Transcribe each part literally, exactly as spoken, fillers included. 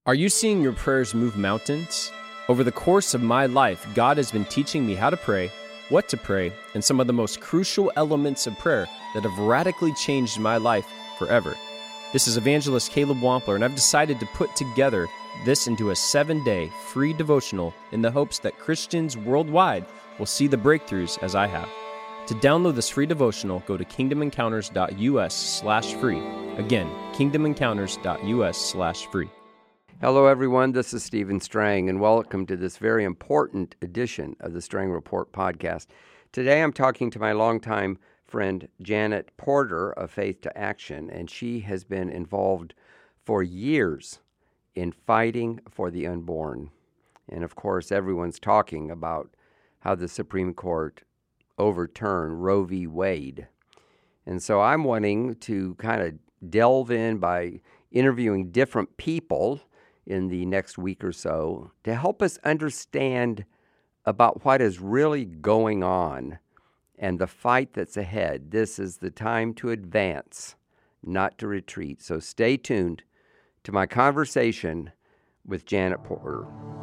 Are you seeing your prayers move mountains? Over the course of my life, God has been teaching me how to pray, what to pray, and some of the most crucial elements of prayer that have radically changed my life forever. This is Evangelist Caleb Wampler, and I've decided to put together this into a seven-day free devotional in the hopes that Christians worldwide will see the breakthroughs as I have. To download this free devotional, go to kingdomencounters.us slash free. Again, kingdomencounters.us slash free. Hello, everyone. This is Stephen Strang, and welcome to this very important edition of the Strang Report podcast. Today, I'm talking to my longtime friend, Janet Porter of Faith to Action, and she has been involved for years in fighting for the unborn. And, of course, everyone's talking about how the Supreme Court overturned Roe v. Wade. And so I'm wanting to kind of delve in by interviewing different people in the next week or so to help us understand about what is really going on and the fight that's ahead. This is the time to advance, not to retreat. So stay tuned to my conversation with Janet Porter.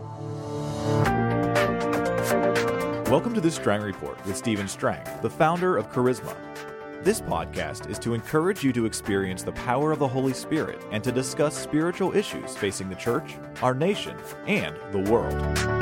Welcome to the Strang Report with Stephen Strang, the founder of Charisma. This podcast is to encourage you to experience the power of the Holy Spirit and to discuss spiritual issues facing the church, our nation, and the world.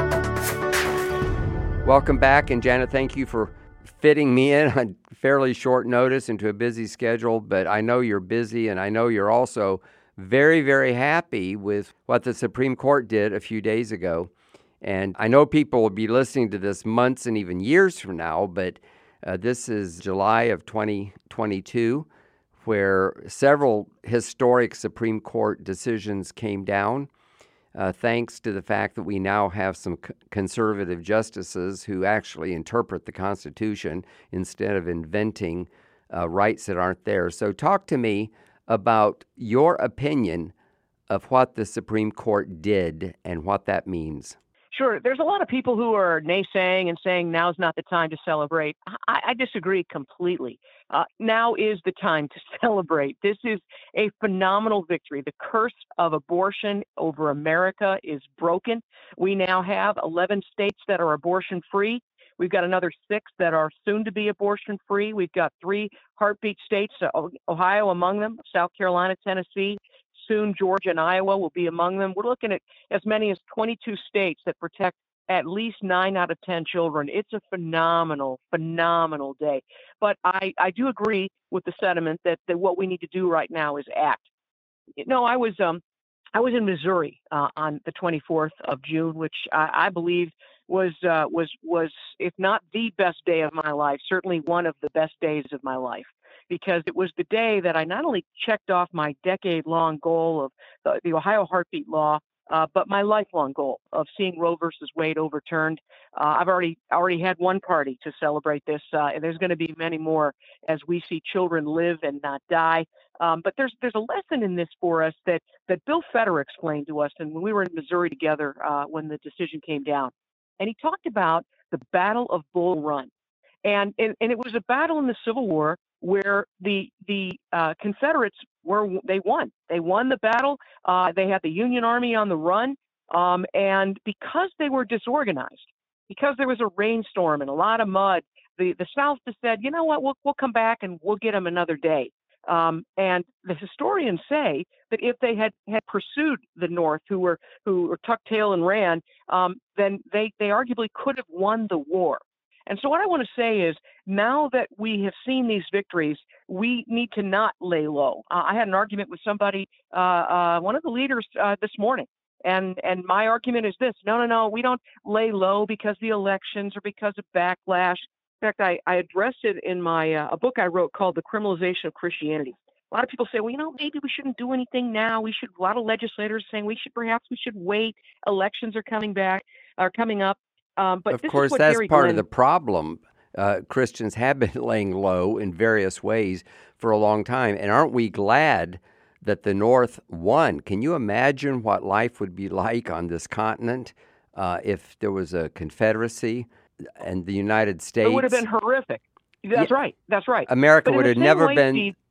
Welcome back, and Janet, thank you for fitting me in on fairly short notice into a busy schedule, but I know you're busy, and I know you're also very, very happy with what the Supreme Court did a few days ago. And I know people will be listening to this months and even years from now, but Uh, this is July of twenty twenty-two, where several historic Supreme Court decisions came down, uh, thanks to the fact that we now have some c- conservative justices who actually interpret the Constitution instead of inventing uh, rights that aren't there. So talk to me about your opinion of what the Supreme Court did and what that means. Sure. There's a lot of people who are naysaying and saying now's not the time to celebrate. I, I disagree completely. Uh, now is the time to celebrate. This is a phenomenal victory. The curse of abortion over America is broken. We now have eleven states that are abortion-free. We've got another six that are soon to be abortion-free. We've got three heartbeat states, uh, Ohio among them, South Carolina, Tennessee. Soon, Georgia and Iowa will be among them. We're looking at as many as twenty-two states that protect at least nine out of ten children. It's a phenomenal, phenomenal day. But I, I do agree with the sentiment that, that what we need to do right now is act. You know, I was um I was in Missouri uh, on the twenty-fourth of June, which I, I believe was uh, was was if not the best day of my life, certainly one of the best days of my life. Because it was the day that I not only checked off my decade-long goal of the, the Ohio Heartbeat Law, uh, but my lifelong goal of seeing Roe versus Wade overturned. Uh, I've already already had one party to celebrate this, uh, and there's going to be many more as we see children live and not die. Um, but there's there's a lesson in this for us that that Bill Fetter explained to us, and when we were in Missouri together uh, when the decision came down, and he talked about the Battle of Bull Run, and and, and it was a battle in the Civil War where the the uh, Confederates were they won. They won the battle. Uh, they had the Union Army on the run, um, and because they were disorganized, because there was a rainstorm and a lot of mud, the, the South just said, you know what, we'll we'll come back and we'll get them another day. Um, and the historians say that if they had, had pursued the North, who were who were tucked tail and ran, um, then they they arguably could have won the war. And so what I want to say is, now that we have seen these victories, we need to not lay low. Uh, I had an argument with somebody, uh, uh, one of the leaders uh, this morning, and and my argument is this: no, no, no, we don't lay low because the elections or because of backlash. In fact, I, I addressed it in my uh, a book I wrote called The Criminalization of Christianity. A lot of people say, well, you know, maybe we shouldn't do anything now. We should. A lot of legislators saying we should perhaps we should wait. Elections are coming back, are coming up. Um, but of this course, is what that's Gary part Glenn, of the problem. Uh, Christians have been laying low in various ways for a long time. And aren't we glad that the North won? Can you imagine what life would be like on this continent uh, if there was a Confederacy and the United States? It would have been horrific. That's Yeah. right. That's right. America But in would the have same never way, been Steve,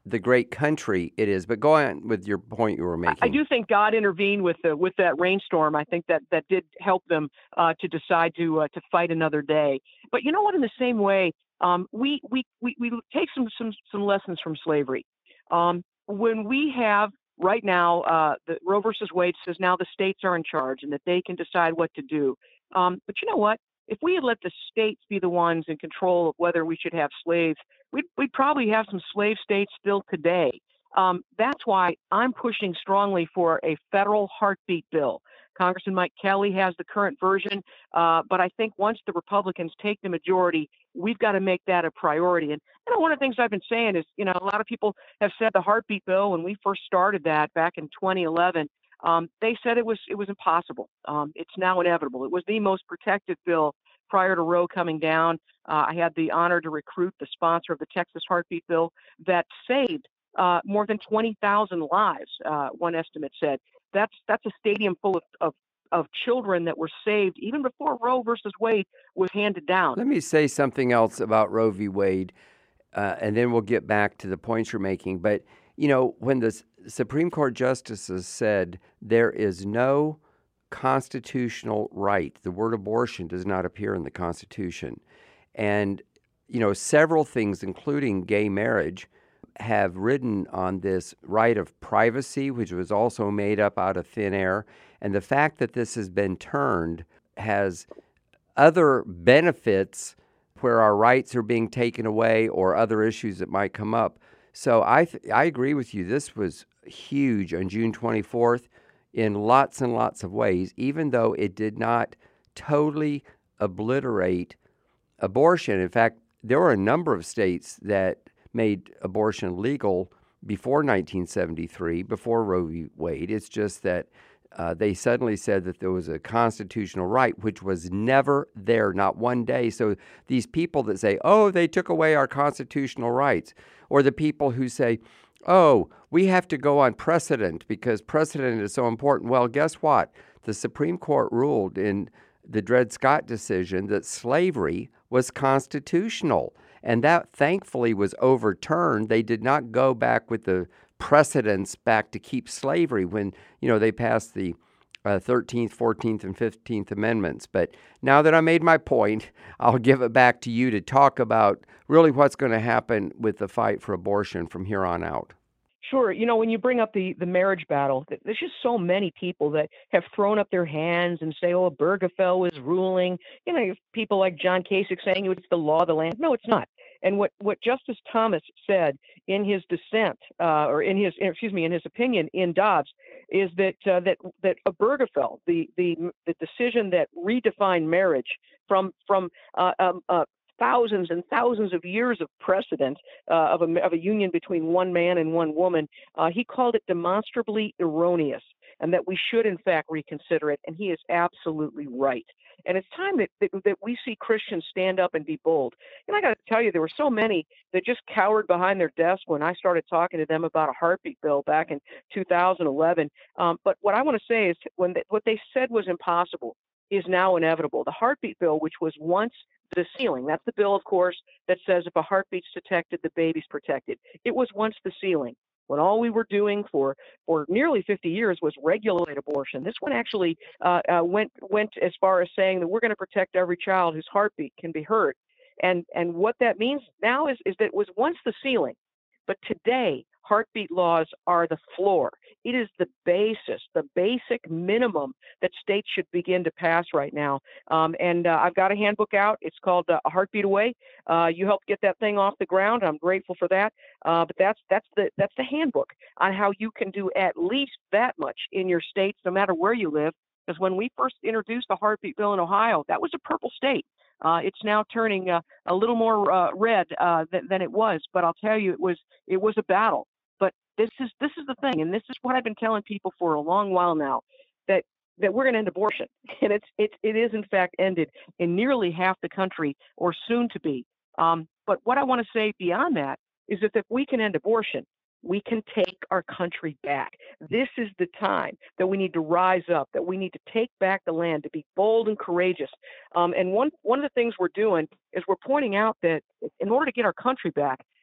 the great country it is. But go on with your point you were making. I do think God intervened with the, with that rainstorm. I think that that did help them uh, to decide to uh, to fight another day. But you know what? In the same way, um, we, we we we take some some some lessons from slavery. Um, when we have right now, uh, the Roe versus Wade says now the states are in charge and that they can decide what to do. Um, but you know what? If we had let the states be the ones in control of whether we should have slaves, we'd, we'd probably have some slave states still today. Um, that's why I'm pushing strongly for a federal heartbeat bill. Congressman Mike Kelly has the current version, uh, but I think once the Republicans take the majority, we've got to make that a priority. And you know, one of the things I've been saying is, you know, a lot of people have said the heartbeat bill when we first started that back in twenty eleven. Um, they said it was it was impossible. Um, it's now inevitable. It was the most protective bill prior to Roe coming down. Uh, I had the honor to recruit the sponsor of the Texas Heartbeat Bill that saved uh, more than twenty thousand lives. Uh, one estimate said that's that's a stadium full of, of of children that were saved even before Roe versus Wade was handed down. Let me say something else about Roe v. Wade, uh, and then we'll get back to the points you're making. But you know, when the Supreme Court justices said there is no constitutional right, the word abortion does not appear in the Constitution. And, you know, several things, including gay marriage, have ridden on this right of privacy, which was also made up out of thin air. And the fact that this has been turned has other benefits where our rights are being taken away or other issues that might come up. So I th- I agree with you. This was huge on June twenty-fourth in lots and lots of ways, even though it did not totally obliterate abortion. In fact, there were a number of states that made abortion legal before nineteen seventy-three, before Roe v. Wade. It's just that uh, they suddenly said that there was a constitutional right, which was never there, not one day. So these people that say, oh, they took away our constitutional rights, or the people who say, oh, we have to go on precedent because precedent is so important. Well, guess what? The Supreme Court ruled in the Dred Scott decision that slavery was constitutional, and that thankfully was overturned. They did not go back with the precedents back to keep slavery when, you know, they passed the uh, thirteenth, fourteenth, and fifteenth Amendments. But now that I made my point, I'll give it back to you to talk about really what's going to happen with the fight for abortion from here on out. Sure. You know, when you bring up the, the marriage battle, there's just so many people that have thrown up their hands and say, oh, Obergefell was ruling. You know, you have people like John Kasich saying it's the law of the land. No, it's not. And what, what Justice Thomas said in his dissent, uh, or in his, excuse me, in his opinion in Dobbs, is that uh, that that Obergefell, the the the decision that redefined marriage from from uh, um, uh, thousands and thousands of years of precedent uh, of a of a union between one man and one woman, uh, he called it demonstrably erroneous, and that we should in fact reconsider it. And he is absolutely right. And it's time that, that, that we see Christians stand up and be bold. And I got to tell you, there were so many that just cowered behind their desk when I started talking to them about a heartbeat bill back in two thousand eleven. Um, but what I want to say is when they, what they said was impossible is now inevitable. The heartbeat bill, which was once the ceiling, that's the bill, of course, that says if a heartbeat's detected, the baby's protected. It was once the ceiling. When all we were doing for, for nearly fifty years was regulate abortion. This one actually uh, uh, went went as far as saying that we're going to protect every child whose heartbeat can be heard. And and what that means now is, is that it was once the ceiling, but today heartbeat laws are the floor. It is the basis, the basic minimum that states should begin to pass right now. Um, and uh, I've got a handbook out. It's called uh, A Heartbeat Away. Uh, you helped get that thing off the ground. I'm grateful for that. Uh, but that's that's the that's the handbook on how you can do at least that much in your states, no matter where you live. Because when we first introduced the heartbeat bill in Ohio, that was a purple state. Uh, it's now turning uh, a little more uh, red uh, th- than it was. But I'll tell you, it was it was a battle. But this is this is the thing, and this is what I've been telling people for a long while now, that that we're going to end abortion, and it's it it is in fact ended in nearly half the country, or soon to be. Um, but what I want to say beyond that is that if we can end abortion, we can take our country back. This is the time that we need to rise up, that we need to take back the land, to be bold and courageous. Um, and one one of the things we're doing is we're pointing out that in order to get our country back,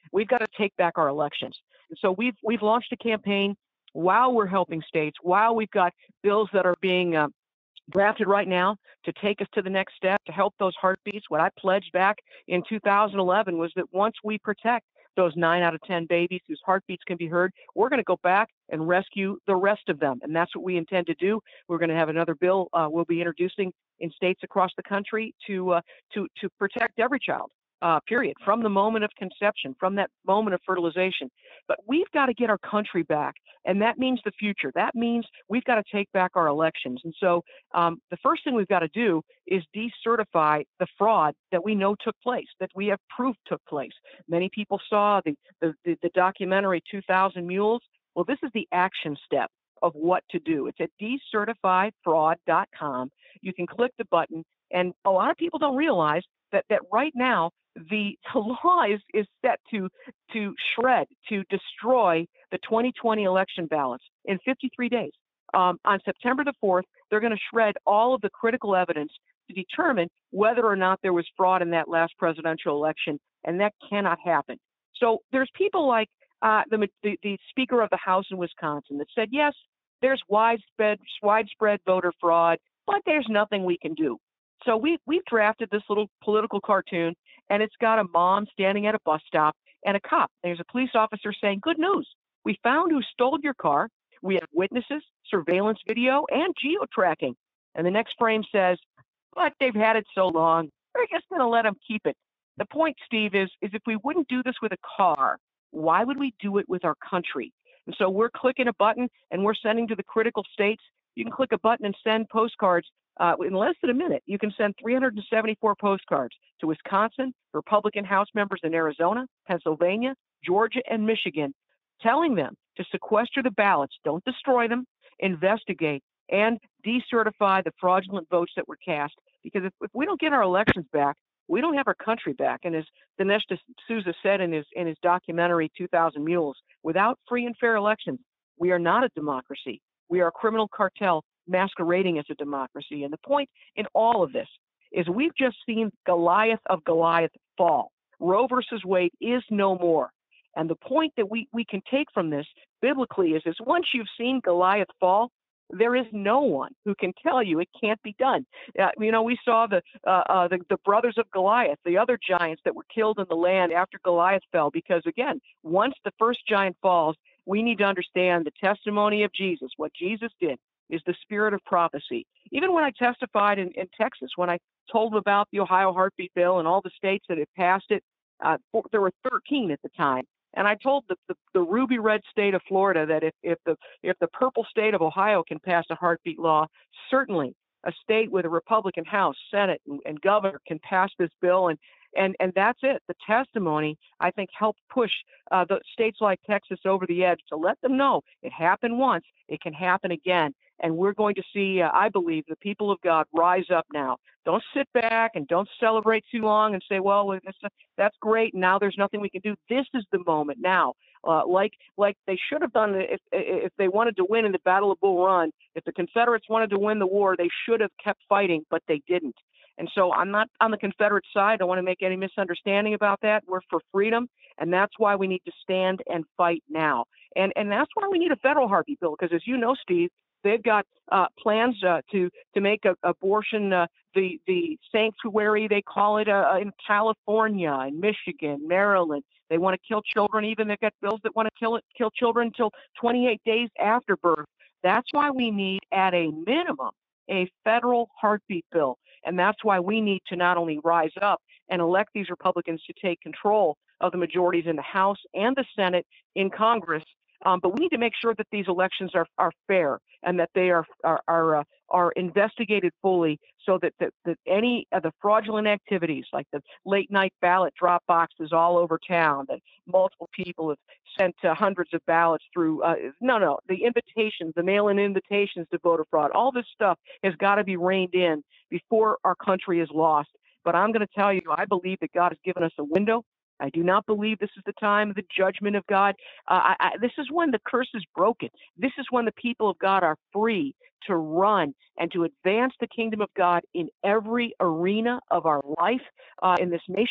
We've got to take back our elections. And so we've we've launched a campaign while we're helping states, while we've got bills that are being uh, drafted right now to take us to the next step, to help those heartbeats. What I pledged back in two thousand eleven was that once we protect those nine out of ten babies whose heartbeats can be heard, we're going to go back and rescue the rest of them. And that's what we intend to do. We're going to have another bill uh, we'll be introducing in states across the country to uh, to to protect every child. Uh, period, from the moment of conception, from that moment of fertilization. But we've got to get our country back, and that means the future. That means we've got to take back our elections. And so um, the first thing we've got to do is decertify the fraud that we know took place, that we have proof took place. Many people saw the, the, the, the documentary two thousand Mules. Well, this is the action step of what to do. It's at decertify fraud dot com. You can click the button, and a lot of people don't realize that, that right now, the law is, is set to to shred, to destroy the twenty twenty election ballots in fifty-three days. Um, on September the fourth, they're going to shred all of the critical evidence to determine whether or not there was fraud in that last presidential election, and that cannot happen. So there's people like uh, the, the the Speaker of the House in Wisconsin that said, yes, there's widespread widespread voter fraud, but there's nothing we can do. So we we've drafted this little political cartoon, and it's got a mom standing at a bus stop and a cop. There's a police officer saying, good news, we found who stole your car. We have witnesses, surveillance video, and geo-tracking. And the next frame says, but they've had it so long, we're just going to let them keep it. The point, Steve, is, is if we wouldn't do this with a car, why would we do it with our country? And so we're clicking a button, and we're sending to the critical states. You can click a button and send postcards. Uh, in less than a minute, you can send three hundred seventy-four postcards to Wisconsin, Republican House members in Arizona, Pennsylvania, Georgia, and Michigan, telling them to sequester the ballots, don't destroy them, investigate, and decertify the fraudulent votes that were cast. Because if, if we don't get our elections back, we don't have our country back. And as Dinesh D'Souza said in his in his documentary two thousand Mules, without free and fair elections, we are not a democracy. We are a criminal cartel masquerading as a democracy. And the point in all of this is we've just seen Goliath of Goliath fall. Roe versus Wade is no more. And the point that we, we can take from this biblically is, is once you've seen Goliath fall, there is no one who can tell you it can't be done. Uh, you know, we saw the, uh, uh, the the brothers of Goliath, the other giants that were killed in the land after Goliath fell, because again, once the first giant falls, we need to understand the testimony of Jesus, what Jesus did, is the spirit of prophecy. Even when I testified in, in Texas, when I told them about the Ohio Heartbeat Bill and all the states that had passed it, uh, there were thirteen at the time. And I told the, the, the ruby red state of Florida that if, if the if the purple state of Ohio can pass a heartbeat law, certainly a state with a Republican House, Senate, and, and governor can pass this bill. And and and that's it. The testimony, I think, helped push uh, the states like Texas over the edge to let them know it happened once, it can happen again. And we're going to see, uh, I believe, the people of God rise up now. Don't sit back and don't celebrate too long and say, well, that's great. Now there's nothing we can do. This is the moment now. Uh, like like they should have done if if they wanted to win in the Battle of Bull Run. If the Confederates wanted to win the war, they should have kept fighting, but they didn't. And so I'm not on the Confederate side. I don't want to make any misunderstanding about that. We're for freedom, and that's why we need to stand and fight now. And and that's why we need a federal heartbeat bill, because as you know, Steve, they've got uh, plans uh, to to make a, abortion uh, the the sanctuary, they call it, uh, in California, in Michigan, Maryland. They want to kill children. Even they've got bills that want to kill it, kill children until twenty-eight days after birth. That's why we need, at a minimum, a federal heartbeat bill. And that's why we need to not only rise up and elect these Republicans to take control of the majorities in the House and the Senate, in Congress, Um, but we need to make sure that these elections are, are fair and that they are are are, uh, are investigated fully, so that, that that any of the fraudulent activities, like the late night ballot drop boxes all over town, that multiple people have sent uh, hundreds of ballots through. Uh, no, no, the invitations, the mail-in invitations to voter fraud, all this stuff has got to be reined in before our country is lost. But I'm going to tell you, I believe that God has given us a window. I do not believe this is the time of the judgment of God. Uh, I, I, this is when the curse is broken. This is when the people of God are free to run and to advance the kingdom of God in every arena of our life uh, in this nation.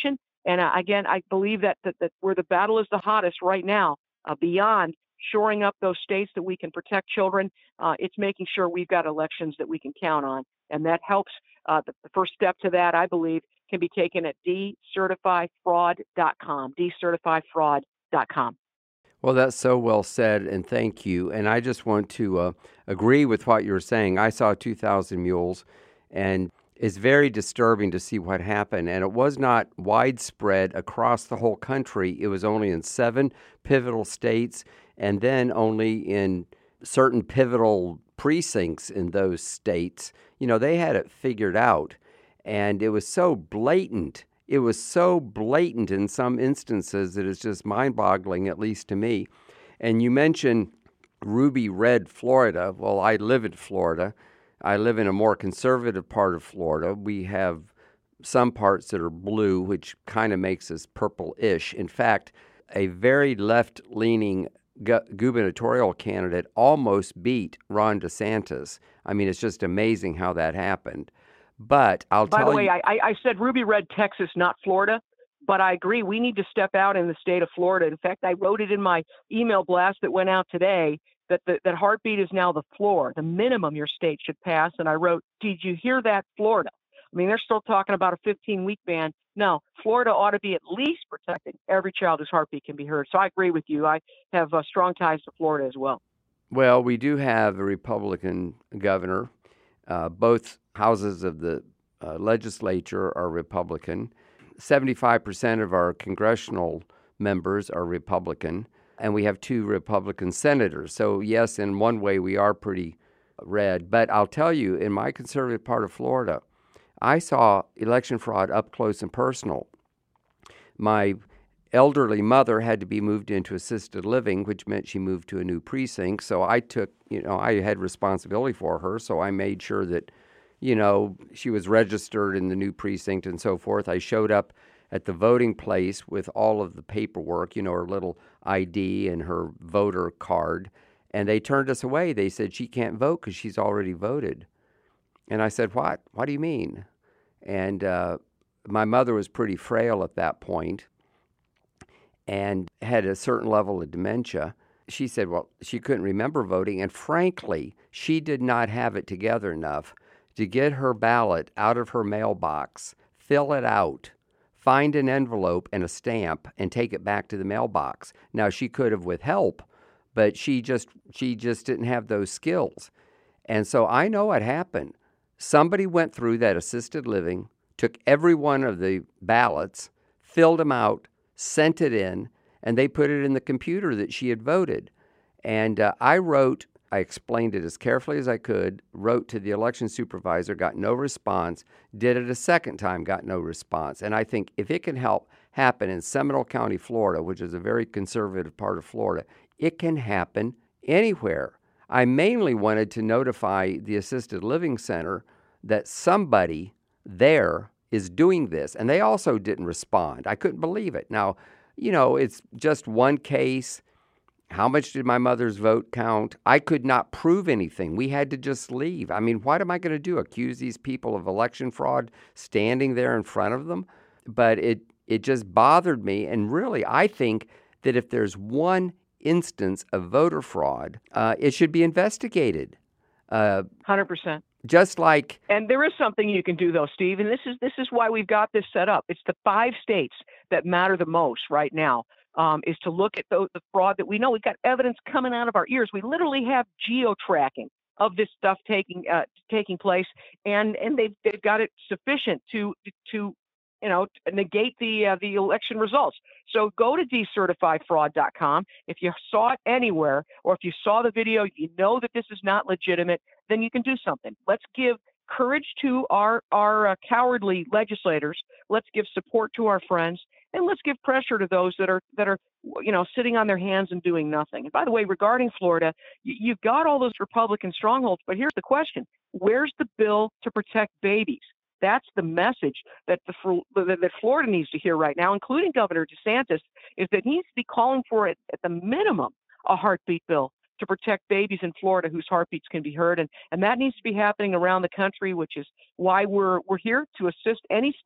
And uh, again, I believe that, that, that where the battle is the hottest right now, uh, beyond shoring up those states that we can protect children, uh, it's making sure we've got elections that we can count on. And that helps. Uh, the, the first step to that, I believe, can be taken at d certify fraud dot com, d certify fraud dot com. Well, that's so well said, and thank you. And I just want to uh, agree with what you're saying. I saw two thousand Mules, and it's very disturbing to see what happened. And it was not widespread across the whole country. It was only in seven pivotal states, and then only in certain pivotal precincts in those states. You know, they had it figured out, and it was so blatant. It was so blatant in some instances that it's just mind-boggling, at least to me. And you mentioned Ruby Red, Florida. Well, I live in Florida. I live in a more conservative part of Florida. We have some parts that are blue, which kind of makes us purple-ish. In fact, a very left-leaning gu- gubernatorial candidate almost beat Ron DeSantis. I mean, it's just amazing how that happened. But I'll By tell the way, you... I, I said Ruby Red, Texas, not Florida. But I agree, we need to step out in the state of Florida. In fact, I wrote it in my email blast that went out today that the, that heartbeat is now the floor, the minimum your state should pass. And I wrote, did you hear that, Florida? I mean, they're still talking about a fifteen-week ban. No, Florida ought to be at least protecting every child whose heartbeat can be heard. So I agree with you. I have uh, strong ties to Florida as well. Well, we do have a Republican governor. Uh, both houses of the uh, legislature are Republican. seventy-five percent of our congressional members are Republican, and we have two Republican senators. So, yes, in one way, we are pretty red. But I'll tell you, in my conservative part of Florida, I saw election fraud up close and personal. My elderly mother had to be moved into assisted living, which meant she moved to a new precinct. So I took, you know, I had responsibility for her. So I made sure that, you know, she was registered in the new precinct and so forth. I showed up at the voting place with all of the paperwork, you know, her little I D and her voter card. And they turned us away. They said she can't vote because she's already voted. And I said, what? What do you mean? And uh, my mother was pretty frail at that point and had a certain level of dementia. She said, well, she couldn't remember voting. And frankly, she did not have it together enough to get her ballot out of her mailbox, fill it out, find an envelope and a stamp, and take it back to the mailbox. Now, she could have with help, but she just she just didn't have those skills. And so I know what happened. Somebody went through that assisted living, took every one of the ballots, filled them out, sent it in, and they put it in the computer that she had voted. And uh, I wrote, I explained it as carefully as I could, wrote to the election supervisor, got no response, did it a second time, got no response. And I think if it can help happen in Seminole County, Florida, which is a very conservative part of Florida, it can happen anywhere. I mainly wanted to notify the assisted living center that somebody there is doing this. And they also didn't respond. I couldn't believe it. Now, you know, it's just one case. How much did my mother's vote count? I could not prove anything. We had to just leave. I mean, what am I going to do? Accuse these people of election fraud standing there in front of them? But it, it just bothered me. And really, I think that if there's one instance of voter fraud, uh, it should be investigated. Uh, one hundred percent. Just like... And there is something you can do, though, Steve, and this is this is why we've got this set up. It's the five states that matter the most right now, um, is to look at the, the fraud that we know. We've got evidence coming out of our ears. We literally have geo-tracking of this stuff taking uh, taking place, and and they've they've got it sufficient to to you know negate the uh, the election results. So go to d certify fraud dot com. If you saw it anywhere, or if you saw the video, you know that this is not legitimate, then you can do something. Let's give courage to our our uh, cowardly legislators. Let's give support to our friends, and let's give pressure to those that are that are you know sitting on their hands and doing nothing. And by the way, regarding Florida, you, you've got all those Republican strongholds, but here's the question: where's the bill to protect babies? That's the message that the that Florida needs to hear right now, including Governor DeSantis, is that he needs to be calling for, it at the minimum, a heartbeat bill to protect babies in Florida whose heartbeats can be heard. And, and that needs to be happening around the country, which is why we're we're here to assist any state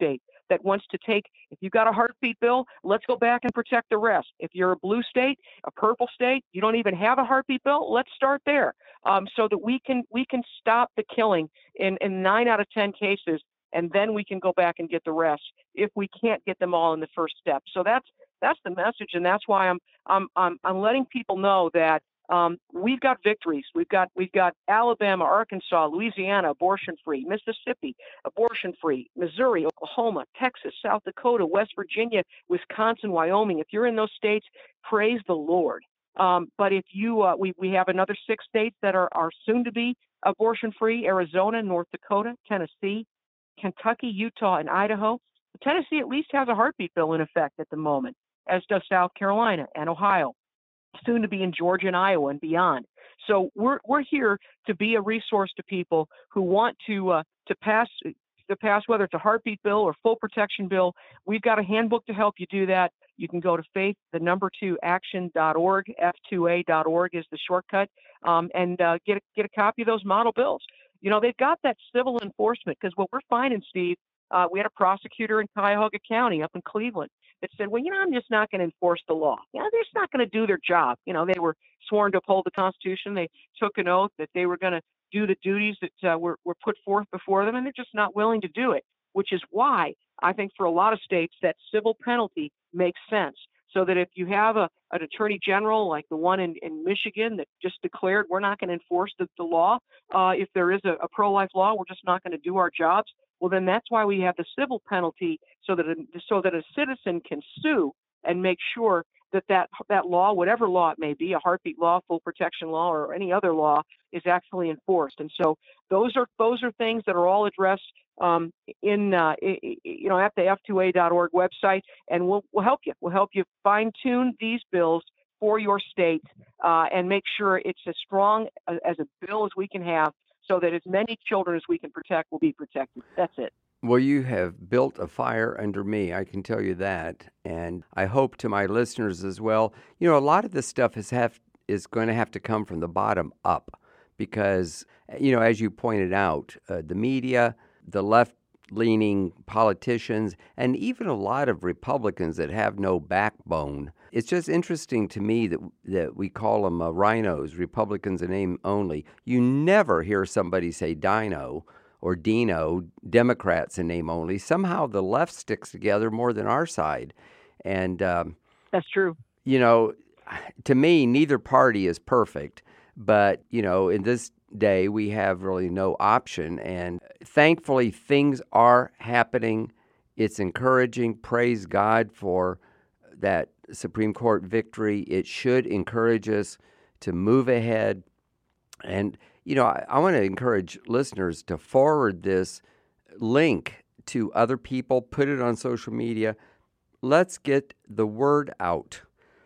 that wants to take, if you've got a heartbeat bill, let's go back and protect the rest. If you're a blue state, a purple state, you don't even have a heartbeat bill, let's start there, um, so that we can we can stop the killing in, in nine out of ten cases, and then we can go back and get the rest if we can't get them all in the first step. So that's that's the message, and that's why I'm I'm I'm, I'm letting people know that um, we've got victories. We've got we've got Alabama, Arkansas, Louisiana, abortion-free, Mississippi, abortion-free, Missouri, Oklahoma, Texas, South Dakota, West Virginia, Wisconsin, Wyoming. If you're in those states, praise the Lord. Um, but if you, uh, we we have another six states that are are soon to be abortion-free: Arizona, North Dakota, Tennessee, Kentucky, Utah, and Idaho. Tennessee at least has a heartbeat bill in effect at the moment, as does South Carolina and Ohio, soon to be in Georgia and Iowa and beyond. So we're we're here to be a resource to people who want to uh, to pass to pass whether it's a heartbeat bill or full protection bill. We've got a handbook to help you do that. You can go to faith, the number two action dot org, F two A dot org is the shortcut, um, and uh, get a, get a copy of those model bills. You know, they've got that civil enforcement, because what we're finding, Steve, uh, we had a prosecutor in Cuyahoga County up in Cleveland that said, well, you know, I'm just not going to enforce the law. You know, they're just not going to do their job. You know, they were sworn to uphold the Constitution. They took an oath that they were going to do the duties that uh, were, were put forth before them, and they're just not willing to do it, which is why I think for a lot of states that civil penalty makes sense. So that if you have a, an attorney general like the one in, in Michigan that just declared we're not going to enforce the, the law, uh, if there is a, a pro-life law, we're just not going to do our jobs. Well, then that's why we have the civil penalty, so that a, so that a citizen can sue and make sure that, that that law, whatever law it may be, a heartbeat law, full protection law, or any other law, is actually enforced. And so those are those are things that are all addressed um, in uh, you know at the F two A dot org website, and we'll we'll help you. We'll help you fine tune these bills for your state uh, and make sure it's as strong as, as a bill as we can have, so that as many children as we can protect will be protected. That's it. Well, you have built a fire under me, I can tell you that. And I hope to my listeners as well. You know, a lot of this stuff is have is going to have to come from the bottom up because, you know, as you pointed out, uh, the media, the left-leaning politicians, and even a lot of Republicans that have no backbone. It's just interesting to me that that we call them uh, rhinos, Republicans in name only. You never hear somebody say dino or Dino, Democrats in name only. Somehow the left sticks together more than our side. And um, that's true. You know, to me, neither party is perfect. But, you know, in this day, we have really no option. And thankfully, things are happening. It's encouraging. Praise God for that Supreme Court victory. It should encourage us to move ahead. And you know, I, I want to encourage listeners to forward this link to other people, put it on social media. Let's get the word out.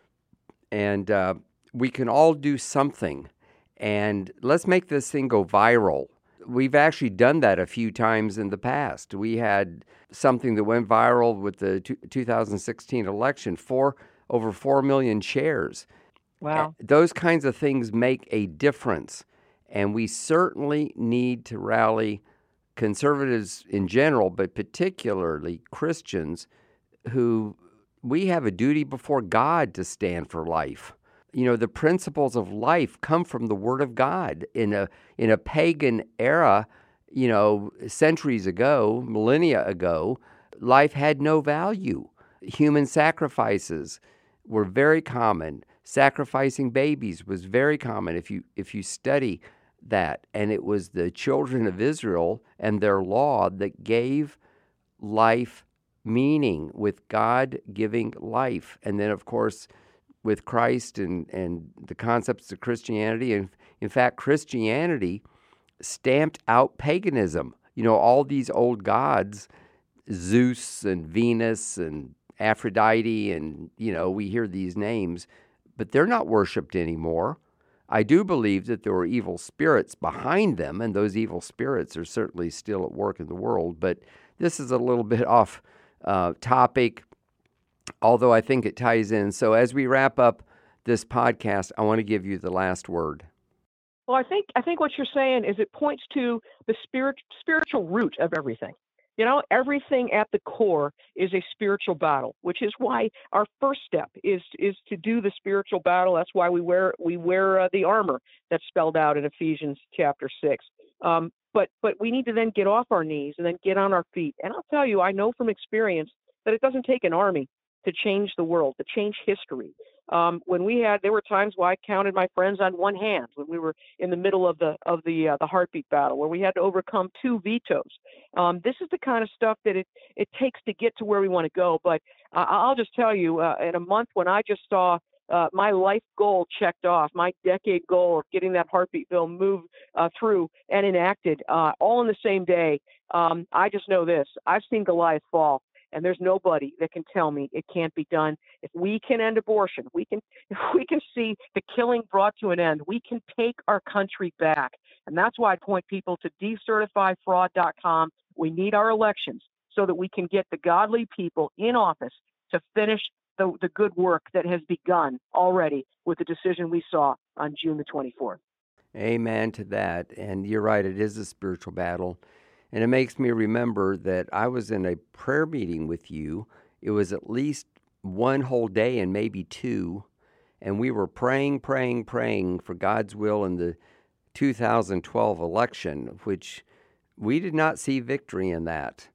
And uh, we can all do something. And let's make this thing go viral. We've actually done that a few times in the past. We had something that went viral with the two thousand sixteen election, four, over four million shares. Wow. Those kinds of things make a difference. And we certainly need to rally conservatives in general, but particularly Christians, who we have a duty before God to stand for life. You know, the principles of life come from the Word of God. In a in a pagan era, you know, centuries ago, millennia ago, life had no value. Human sacrifices were very common. Sacrificing babies was very common if you if you study that. And it was the children of Israel and their law that gave life meaning, with God giving life. And then, of course, with Christ and, and the concepts of Christianity. And in fact, Christianity stamped out paganism. You know, all these old gods, Zeus and Venus and Aphrodite, and, you know, we hear these names, but they're not worshipped anymore. I do believe that there were evil spirits behind them, and those evil spirits are certainly still at work in the world. But this is a little bit off uh, topic, although I think it ties in. So as we wrap up this podcast, I want to give you the last word. Well, I think I think what you're saying is it points to the spirit, spiritual root of everything. You know, everything at the core is a spiritual battle, which is why our first step is is to do the spiritual battle. That's why we wear we wear uh, the armor that's spelled out in Ephesians chapter six. Um, but but we need to then get off our knees and then get on our feet. And I'll tell you, I know from experience that it doesn't take an army to change the world, to change history. Um, when we had, there were times where I counted my friends on one hand when we were in the middle of the of the uh, the heartbeat battle, where we had to overcome two vetoes. Um, this is the kind of stuff that it it takes to get to where we want to go. But uh, I'll just tell you, uh, in a month when I just saw uh, my life goal checked off, my decade goal of getting that heartbeat bill moved uh, through and enacted, uh, all in the same day, um, I just know this: I've seen Goliath fall. And there's nobody that can tell me it can't be done. If we can end abortion, we can, if we can see the killing brought to an end, we can take our country back. And that's why I point people to decertify fraud dot com. We need our elections so that we can get the godly people in office to finish the, the good work that has begun already with the decision we saw on June the twenty-fourth. Amen to that. And you're right, it is a spiritual battle. And it makes me remember that I was in a prayer meeting with you. It was at least one whole day and maybe two. And we were praying, praying, praying for God's will in the two thousand twelve election, which we did not see victory in that.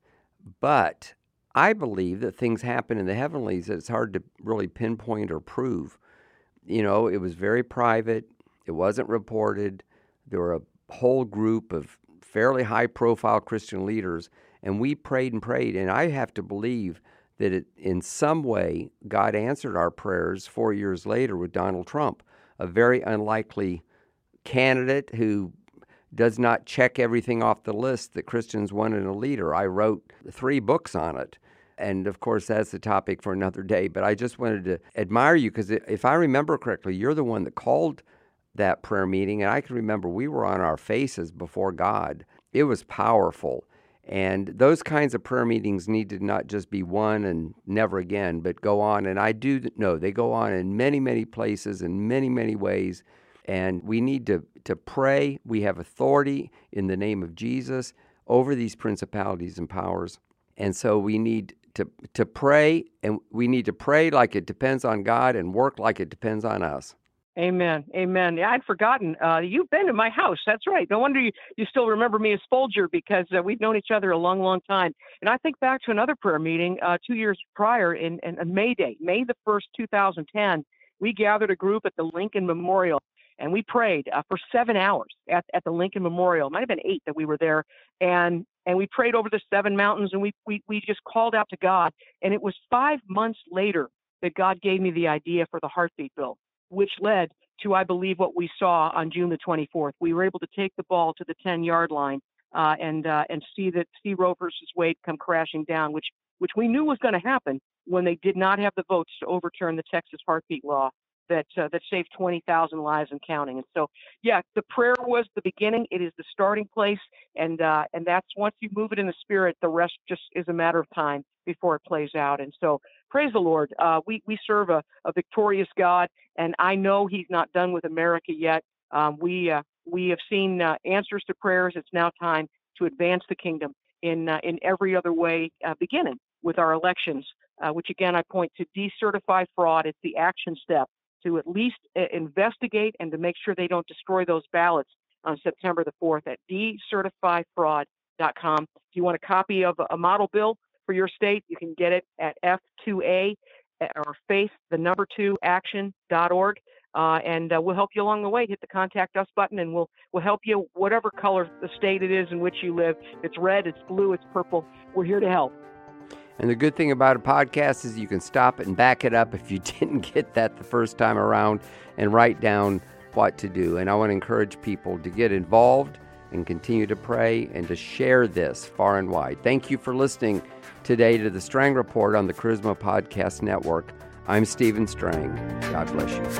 But I believe that things happen in the heavenlies that it's hard to really pinpoint or prove. You know, it was very private. It wasn't reported. There were a whole group of fairly high-profile Christian leaders, and we prayed and prayed, and I have to believe that it, in some way God answered our prayers four years later with Donald Trump, a very unlikely candidate who does not check everything off the list that Christians want in a leader. I wrote three books on it, and of course that's the topic for another day, but I just wanted to admire you because if I remember correctly, you're the one that called that prayer meeting, and I can remember we were on our faces before God. It was powerful, and those kinds of prayer meetings need to not just be one and never again, but go on, and I do know they go on in many, many places in many, many ways, and we need to, to pray. We have authority in the name of Jesus over these principalities and powers, and so we need to, to pray, and we need to pray like it depends on God and work like it depends on us. Amen. Amen. Yeah, I'd forgotten. Uh, you've been to my house. That's right. No wonder you, you still remember me as Folger because uh, we've known each other a long, long time. And I think back to another prayer meeting uh, two years prior in, in, in May Day, May the first, two thousand ten. We gathered a group at the Lincoln Memorial, and we prayed uh, for seven hours at, at the Lincoln Memorial. It might have been eight that we were there. And and we prayed over the seven mountains, and we, we, we just called out to God. And it was five months later that God gave me the idea for the heartbeat bill, which led to, I believe, what we saw on June the twenty-fourth. We were able to take the ball to the ten-yard line uh, and uh, and see that see Roe versus Wade come crashing down, which which we knew was going to happen when they did not have the votes to overturn the Texas heartbeat law that uh, that saved twenty thousand lives and counting. And so, yeah, the prayer was the beginning. It is the starting place, and uh, and that's once you move it in the Spirit, the rest just is a matter of time before it plays out. And so, praise the Lord. Uh, we we serve a, a victorious God, and I know He's not done with America yet. Um, we uh, we have seen uh, answers to prayers. It's now time to advance the kingdom in uh, in every other way, uh, beginning with our elections, uh, which again I point to decertify fraud. It's the action step to at least uh, investigate and to make sure they don't destroy those ballots on September the fourth at decertify fraud dot com. If you want a copy of a model bill for your state, you can get it at F two A or faith, the number two, action dot org. Uh, and uh, we'll help you along the way. Hit the contact us button and we'll we'll help you whatever color the state it is in which you live. It's red, it's blue, it's purple. We're here to help. And the good thing about a podcast is you can stop it and back it up if you didn't get that the first time around and write down what to do. And I want to encourage people to get involved and continue to pray and to share this far and wide. Thank you for listening today to the Strang Report on the Charisma Podcast Network. I'm Stephen Strang. God bless you.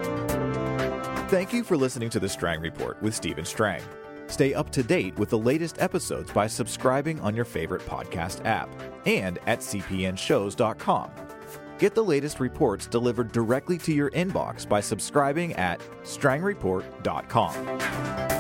Thank you for listening to the Strang Report with Stephen Strang. Stay up to date with the latest episodes by subscribing on your favorite podcast app and at c p n shows dot com. Get the latest reports delivered directly to your inbox by subscribing at strang report dot com.